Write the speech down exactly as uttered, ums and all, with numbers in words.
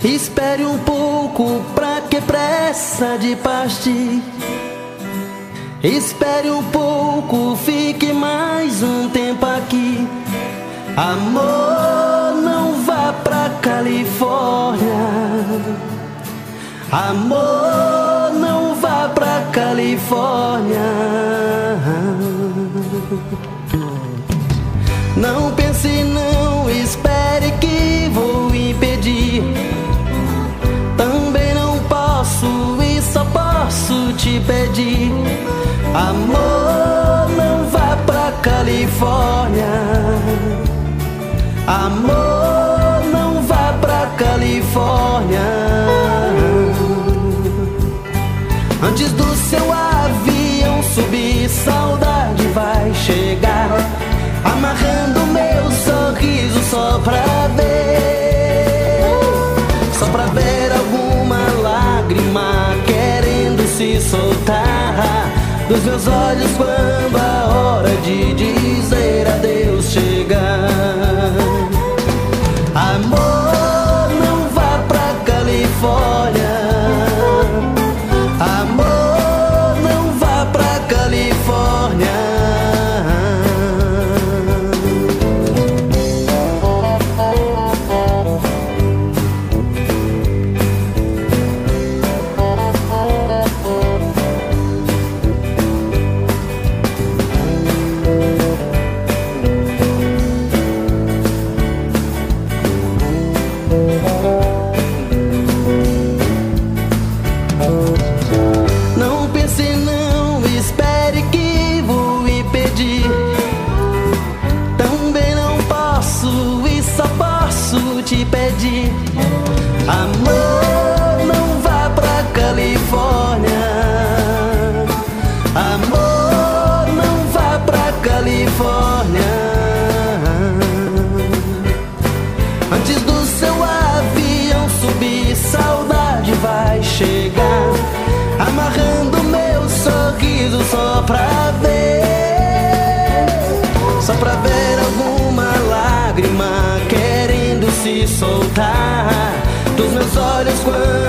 Espere um pouco, pra que pressa de partir? Espere um pouco, fique mais um tempo aqui. Amor, não vá pra Califórnia. Amor, não vá pra Califórnia. Não pense, não espere que vou impedir. Também não posso e só posso te pedir. Amor, não vá pra Califórnia. Amor, não vá pra Califórnia. Antes do seu avião subir, saudade vai chegar, amarrando meu sorriso só pra ver, só pra ver alguma lágrima querendo se soltar dos meus olhos quando a hora de dizer adeus chegar. Amor, não vá pra Califórnia. Amor, não vá pra Califórnia. Não pense, não espere que vou impedir. Também não posso e só posso te pedir. Amor, não vá pra Califórnia. Amor, não vá pra Califórnia. Antes do seu avião subir, saudade vai chegar, amarrando meu sorriso só pra ver, só pra ver alguma lágrima querendo se soltar dos meus olhos quando